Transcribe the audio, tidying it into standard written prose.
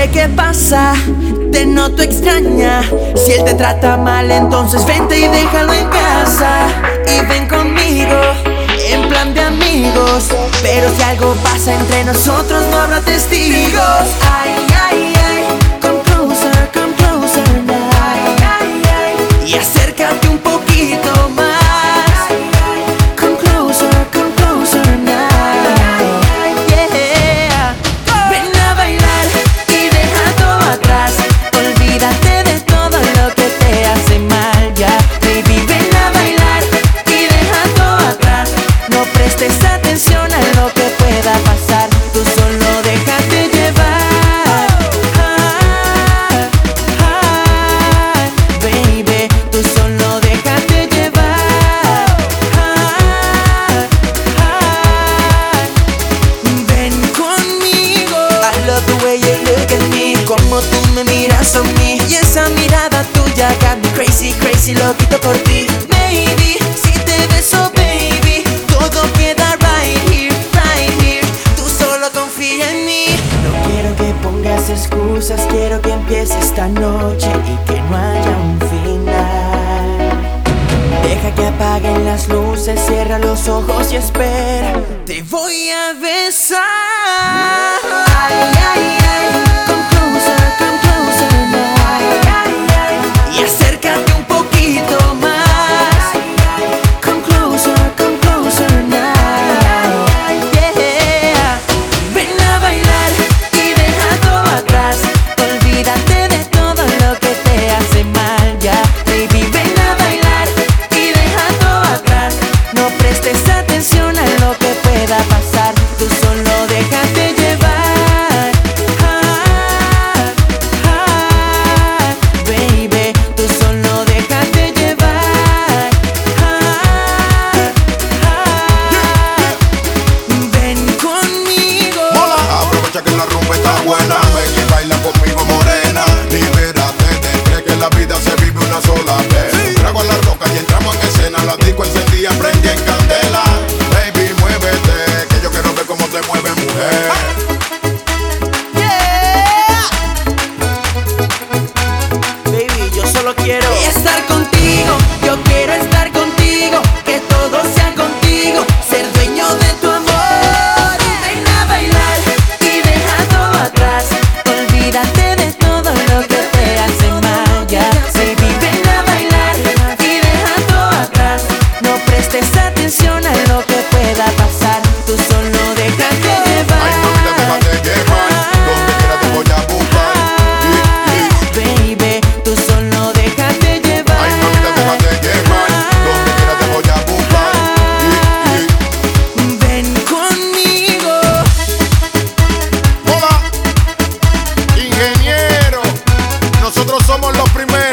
Dime qué pasa, te noto extraña. Si él te trata mal, entonces vente y déjalo en casa. Y ven conmigo, en plan de amigos. Pero si algo pasa entre nosotros, no habrá testigos. Ay, ay, ay, come closer now. Ay, ay, ay, y acércate un poquito más. Come closer now. Yeah. Ven a bailar y deja todo atrás. Olvídate de todo lo que te hace mal ya. Baby, ven a bailar y deja todo atrás. No prestes atención a lo que pueda pasar. Tú solo déjate llevar. Baby, tú solo déjate llevar. Ven conmigo. I love the way you look at me. Como tú me miras a mí. Y esa mirada tuya got me crazy, crazy, loquito por ti. Baby, si te beso, baby, todo queda right here, right here. Tú solo confía en mí. No quiero que pongas excusas, quiero que empiece esta noche y que no haya un final. Deja que apaguen las luces, cierra los ojos y espera. Te voy a besar. Ay, ay, ay, come closer now. Y acércate un poquito más. Come closer now. Yeah. Ven a bailar y deja todo atrás. Olvídate de todo lo que te hace mal ya. Baby, ven a bailar y deja todo atrás. No prestes atención a lo que pueda pasar. Tú solo déjate llevar. Baby, tú solo déjate llevar. Ven conmigo. Mola, aprovecha que la rumba está buena. Ven y baila conmigo, morena. Libérate, te crees que la vida se vive una sola vez. Trago a la roca y entramos en escena. La disco encendida, prendí en candela. Baby, muévete, que yo quiero ver cómo te mueve, mujer. Baby, yo solo quiero estar contigo. Yo quiero estar contigo. Que todo sea contigo. Ser dueño de tu amor. Ven a bailar y deja todo atrás. Olvídate de todo lo que te hace mal ya. Baby, ven a bailar y deja todo atrás. No prestes atención a lo que pueda pasar. Tú solo déjate llevar. Ay, mamita, déjate llevar. Donde quiera te voy a buscar. Baby, tú solo déjate llevar. Ay, mamita, déjate llevar. Donde quiera te voy a buscar. Ven conmigo. Hola, ingeniero. Nosotros somos los primeros.